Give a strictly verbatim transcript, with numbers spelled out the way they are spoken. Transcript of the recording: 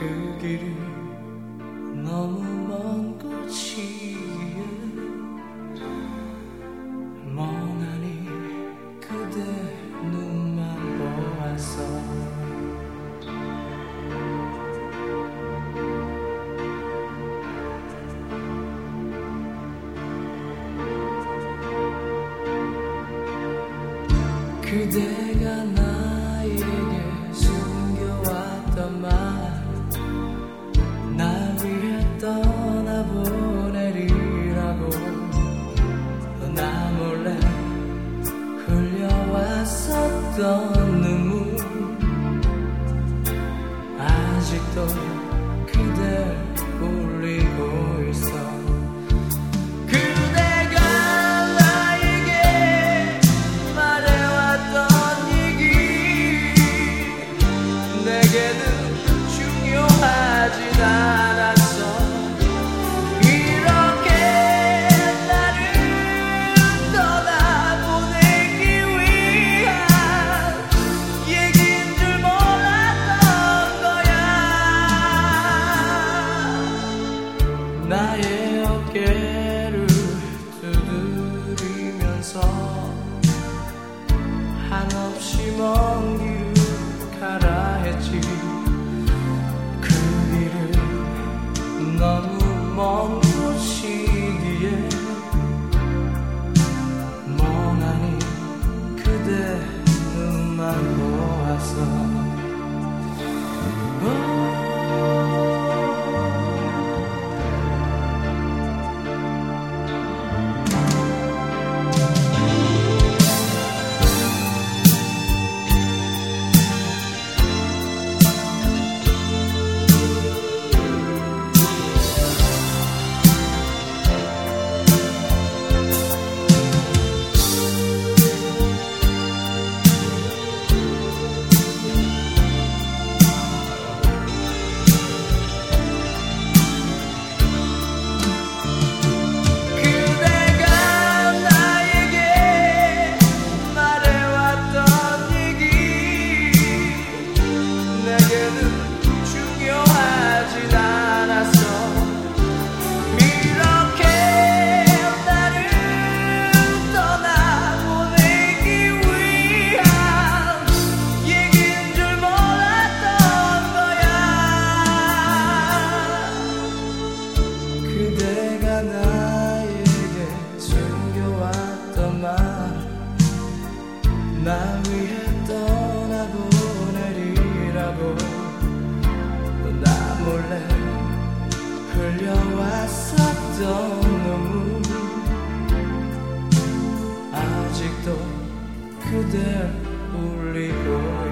그 길이 너무 먼 곳이기에 멍하니 그대 눈만 보았어. 그대가 나에게 숨겨왔던 말, 날 위해 떠나보내리라고 나 몰래 흘려왔었던 눈물, 아직도 그댈 울리고 있어. 중요하진 않았어. 이렇게 나를 떠나보내기 위한 얘긴 줄 몰랐던 거야. 나의 어깨를 두드리면서 한없이 먼 길을 가라 했지. 너무 먼 곳이기에 멍하니 그대 눈만 보았어. 중요하진 않았어. 이렇게 나를 떠나보내기 위한 얘긴 줄 몰랐던 거야. 그대가 나에게 숨겨왔던 말, 나 위해 떠나보내리라고 나 몰래 흘려왔었던 눈물, 아직도 그댈 울리고